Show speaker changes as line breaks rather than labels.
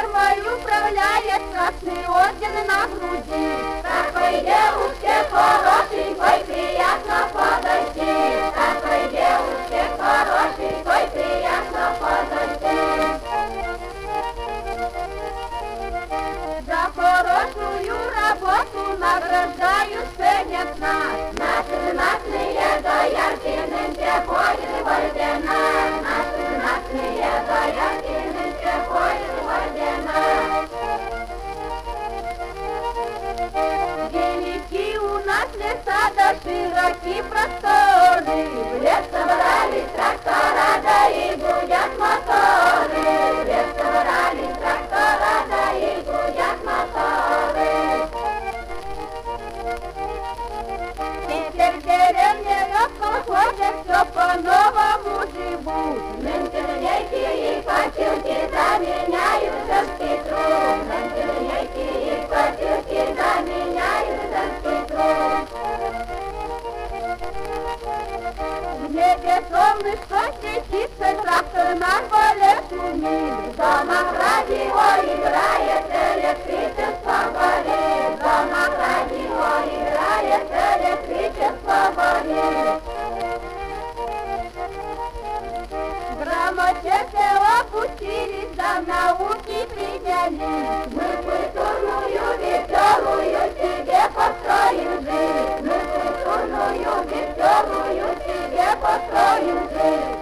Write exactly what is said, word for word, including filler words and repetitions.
фермой управляет, красный орден на груди. Такой девушке хорошенькой приятно подойти. Такой девушке хорошенькой приятно подойти. За хорошую работу награждают ценят нас. Наши знатные доярки нынче ходят в ордена. Наши знатные доярки нынче ходят в ордена. Велики у нас леса, да широки просторы. В лес собрались трактора, да и гудят моторы. В лес собрались трактора, да и гудят моторы. Теперь в деревне ходят, все по-новому живут. Нынче линейки и копилки заменяют женский труд. Нынче линейки и копилки заменяют женский труд. В небе солнышко светится, трактор на поле шумит. В домах радио играет, электричество горит. В домах радио играет, электричество горит. В грамоте все опустились, да в науке принялись. Мы культурную, веселую себе построим жизнь. Мы культурную, веселую себе построим жизнь.